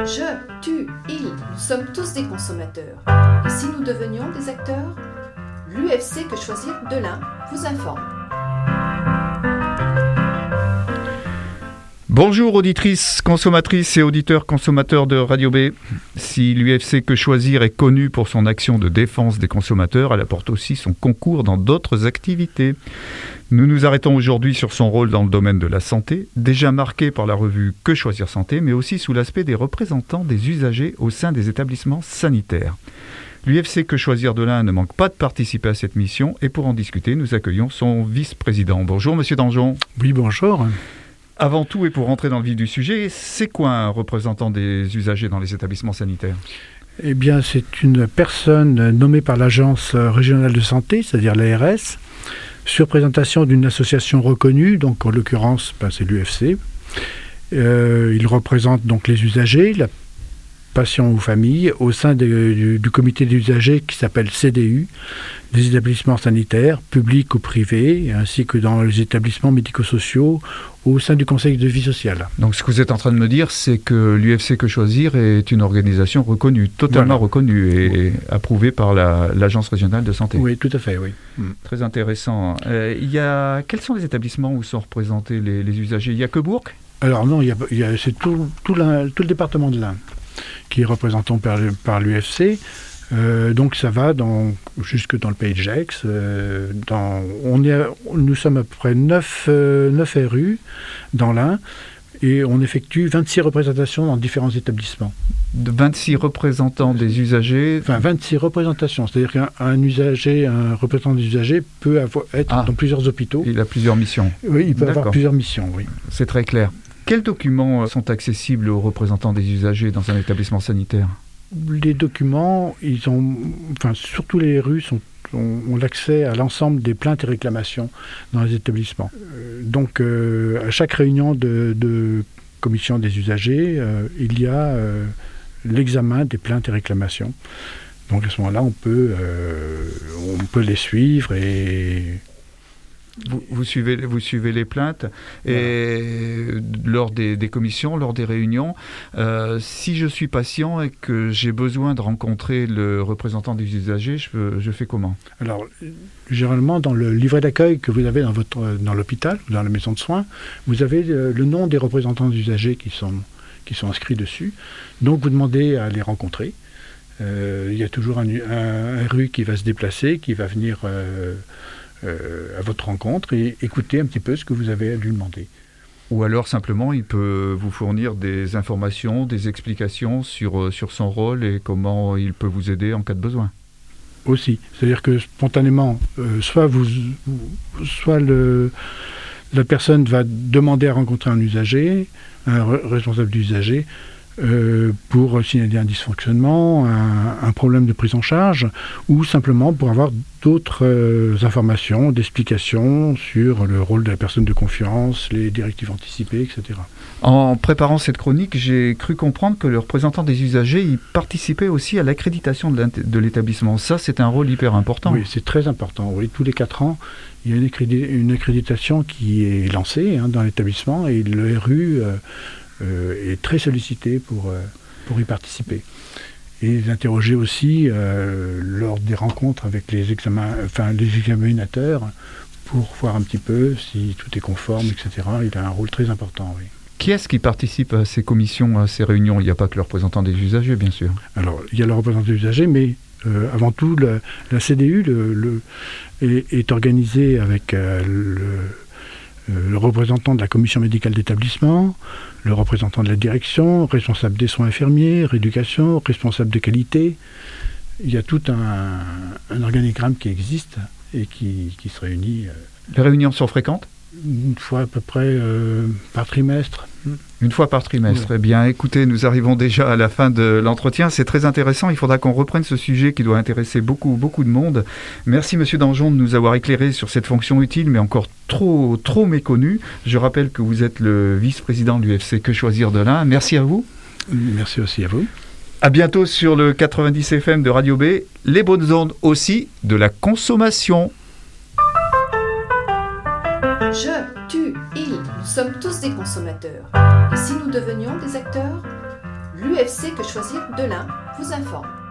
Je, tu, il, nous sommes tous des consommateurs. Et si nous devenions des acteurs? L'UFC Que Choisir de l'Ain vous informe. Bonjour auditrices, consommatrices et auditeurs consommateurs de Radio B. Si l'UFC Que Choisir est connu pour son action de défense des consommateurs, elle apporte aussi son concours dans d'autres activités. Nous nous arrêtons aujourd'hui sur son rôle dans le domaine de la santé, déjà marqué par la revue Que Choisir Santé, mais aussi sous l'aspect des représentants des usagers au sein des établissements sanitaires. L'UFC Que Choisir de l'Ain ne manque pas de participer à cette mission et pour en discuter, nous accueillons son vice-président. Bonjour Monsieur Danjon. Oui, bonjour. Avant tout et pour rentrer dans le vif du sujet, c'est quoi un représentant des usagers dans les établissements sanitaires ? Eh bien, c'est une personne nommée par l'Agence régionale de santé, c'est-à-dire l'ARS, sur présentation d'une association reconnue, donc en l'occurrence, c'est l'UFC. Il représente donc les usagers, la patients ou familles, au sein du comité des usagers qui s'appelle CDU, des établissements sanitaires, publics ou privés, ainsi que dans les établissements médico-sociaux, au sein du Conseil de vie sociale. Donc ce que vous êtes en train de me dire, c'est que l'UFC Que Choisir est une organisation reconnue, totalement reconnue et approuvée par l'Agence régionale de santé. Oui, tout à fait, oui. Très intéressant. Quels sont les établissements où sont représentés les usagers ? Il n'y a que Bourg ? Alors non, c'est tout le département de l'Ain qui est représenté par l'UFC. Donc ça va jusque dans le pays de Gex. Nous sommes à peu près 9 RU dans l'Ain et on effectue 26 représentations dans différents établissements. De 26 représentants des usagers. Enfin, 26 représentations. C'est-à-dire un représentant des usagers peut être dans plusieurs hôpitaux. Il a plusieurs missions. Oui, il peut avoir plusieurs missions, oui. C'est très clair. Quels documents sont accessibles aux représentants des usagers dans un établissement sanitaire ? Les documents, surtout les RU, ont l'accès à l'ensemble des plaintes et réclamations dans les établissements. Donc, à chaque réunion de commission des usagers, il y a l'examen des plaintes et réclamations. Donc, à ce moment-là, on peut les suivre et... Vous suivez les plaintes et lors des commissions, lors des réunions. Si je suis patient et que j'ai besoin de rencontrer le représentant des usagers, je fais comment ? Alors, généralement, dans le livret d'accueil que vous avez dans l'hôpital, dans la maison de soins, vous avez le nom des représentants des usagers qui sont inscrits dessus. Donc, vous demandez à les rencontrer. Il y a toujours un RU qui va se déplacer, qui va venir... à votre rencontre et écouter un petit peu ce que vous avez à lui demander. Ou alors simplement il peut vous fournir des informations, des explications sur son rôle et comment il peut vous aider en cas de besoin. Aussi, c'est-à-dire que spontanément, soit la personne va demander à rencontrer un usager, un responsable d'usager, pour signaler un dysfonctionnement, un problème de prise en charge, ou simplement pour avoir d'autres informations, d'explications sur le rôle de la personne de confiance, les directives anticipées, etc. En préparant cette chronique, j'ai cru comprendre que le représentant des usagers y participait aussi à l'accréditation de l'établissement. Ça, c'est un rôle hyper important. Oui, c'est très important. Oui, tous les 4 ans, il y a une accréditation qui est lancée dans l'établissement et le RU... est très sollicité pour y participer. Et les interroger aussi lors des rencontres avec les examinateurs pour voir un petit peu si tout est conforme, etc. Il a un rôle très important, oui. Qui est-ce qui participe à ces commissions, à ces réunions ? Il n'y a pas que le représentant des usagers, bien sûr. Alors, il y a le représentant des usagers, mais avant tout, la CDU est organisée avec le représentant de la commission médicale d'établissement, le représentant de la direction, responsable des soins infirmiers, rééducation, responsable de qualité. Il y a tout un organigramme qui existe et qui se réunit. Les réunions sont fréquentes ? Une fois à peu près par trimestre. Une fois par trimestre. Oui. Eh bien, écoutez, nous arrivons déjà à la fin de l'entretien. C'est très intéressant. Il faudra qu'on reprenne ce sujet qui doit intéresser beaucoup de monde. Merci, Monsieur Danjon, de nous avoir éclairé sur cette fonction utile, mais encore trop méconnue. Je rappelle que vous êtes le vice-président de l'UFC Que Choisir de l'Ain. Merci à vous. Merci aussi à vous. À bientôt sur le 90 FM de Radio B. Les bonnes ondes aussi de la consommation. Je, tu, il, nous sommes tous des consommateurs. Et si nous devenions des acteurs ? L'UFC Que Choisir de l'Ain vous informe.